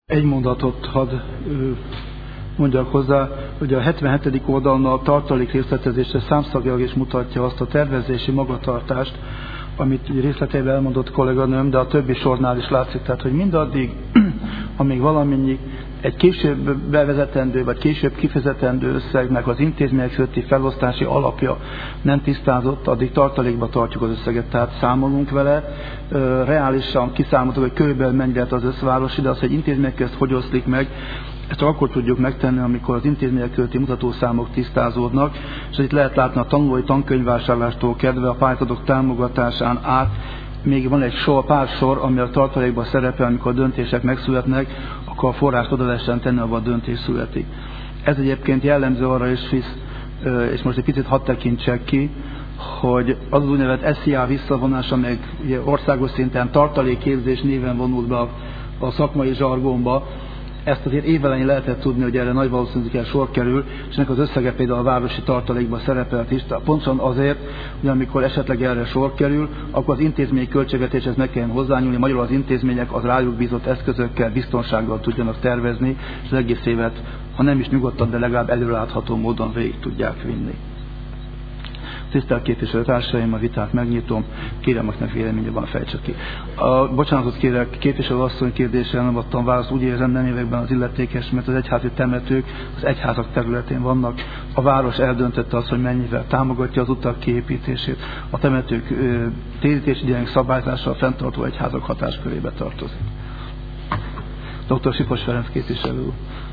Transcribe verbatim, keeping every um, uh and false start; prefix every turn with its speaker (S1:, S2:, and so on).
S1: Egy mondatot hadd mondjak hozzá, hogy a hetvenhetedik oldalon a tartalék részletezése számszakilag is mutatja azt a tervezési magatartást, amit részleteiben elmondott kolléganőm, de a többi sornál is látszik, tehát hogy mindaddig, amíg valamennyi egy később bevezetendő, vagy később kifizetendő összegnek az intézmények közötti felosztási alapja nem tisztázott, addig tartalékba tartjuk az összeget, tehát számolunk vele, reálisan kiszámoltuk, hogy körülbelül mennyi lehet az összvárosi, de az, hogy intézmények közt hogy oszlik meg, ezt csak akkor tudjuk megtenni, amikor az intézmények közötti mutatószámok tisztázódnak, és itt lehet látni a tanulói tankönyvvásárlástól kedve a pályázatok támogatásán át, még van egy sor, pár sor, ami a tartalékban szerepel, amikor a döntések megszületnek, akkor a forrást oda lehessen tenni, ahol a döntés születik. Ez egyébként jellemző arra is, hisz, és most egy picit hadd tekintsek ki, hogy az az úgynevezett es zé á visszavonása, meg országos szinten tartalékképzés néven vonult be a, a szakmai zsargonba, ezt azért évelején lehetett tudni, hogy erre nagy valószínűséggel sor kerül, és ennek az összege például a városi tartalékban szerepelt is. Pontosan azért, hogy amikor esetleg erre sor kerül, akkor az intézményi költségvetéshez meg kell hozzányúlni, magyarul az intézmények az rájuk bízott eszközökkel, biztonsággal tudjanak tervezni, és az egész évet, ha nem is nyugodtan, de legalább előrelátható módon végig tudják vinni. Tisztelt képviselőtársaim, a vitát megnyitom, kérem, akinek véleménye van, fejtse ki. A, bocsánatot kérek, képviselő asszony kérdésre nem adtam választ, úgy érzem, nem években az illetékes, mert az egyházi temetők az egyházak területén vannak. A város eldöntötte azt, hogy mennyivel támogatja az utak kiépítését. A temetők térítési idejének szabályzása a fenntartó egyházak hatáskörébe tartozik. doktor Sipos Ferenc képviselő úr.